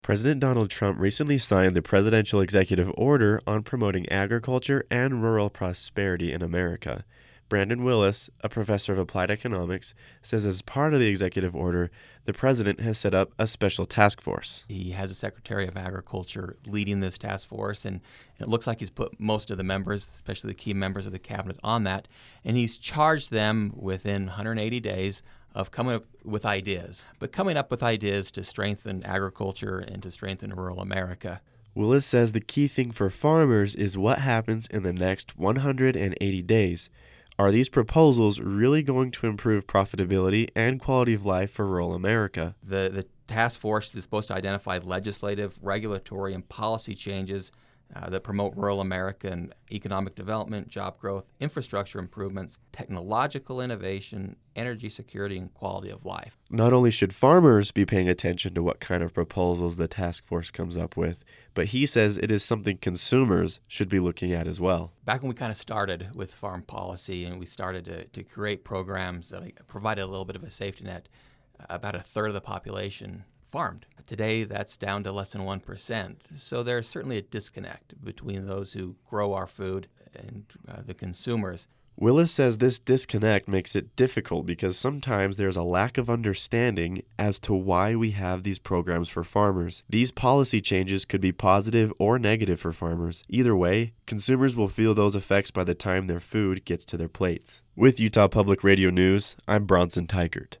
President Donald Trump recently signed the Presidential Executive Order on promoting agriculture and rural prosperity in America. Brandon Willis, a professor of applied economics, says as part of the executive order, the president has set up a special task force. He has a Secretary of Agriculture leading this task force, and it looks like he's put most of the members, especially the key members of the cabinet, on that, and he's charged them within 180 days of coming up with ideas, but coming up with ideas to strengthen agriculture and to strengthen rural America. Willis says the key thing for farmers is what happens in the next 180 days. Are these proposals really going to improve profitability and quality of life for rural America? The task force is supposed to identify legislative, regulatory, and policy changes that promote rural America and economic development, job growth, infrastructure improvements, technological innovation, energy security, and quality of life. Not only should farmers be paying attention to what kind of proposals the task force comes up with, but he says it is something consumers should be looking at as well. Back when we kind of started with farm policy and we started to create programs that provided a little bit of a safety net, about a third of the population farmed. Today, that's down to less than 1%. So there's certainly a disconnect between those who grow our food and the consumers. Willis says this disconnect makes it difficult because sometimes there's a lack of understanding as to why we have these programs for farmers. These policy changes could be positive or negative for farmers. Either way, consumers will feel those effects by the time their food gets to their plates. With Utah Public Radio News, I'm Bronson Teichert.